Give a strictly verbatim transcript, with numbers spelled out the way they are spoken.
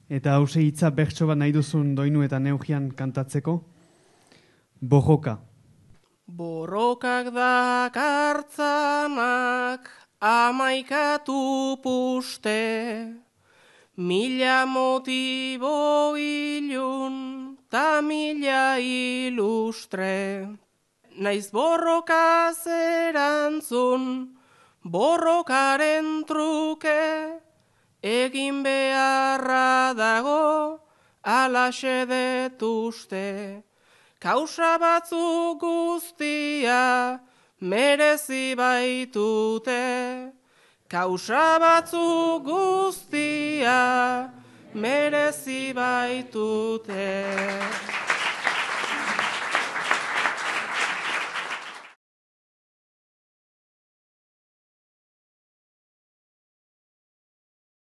Eta hause hitza bertso bat nahi duzun doinu eta neugian kantatzeko. Borroka. Borrokak dakartzanak amaikatu puste, mila motibo ilun ta mila ilustre. Naiz borrokaz erantzun, borrokaren truke, egin beharra dago alaxe detuzte. Kausa batzuk guztia merezi baitute, kausa batzuk guztia merezi baitute.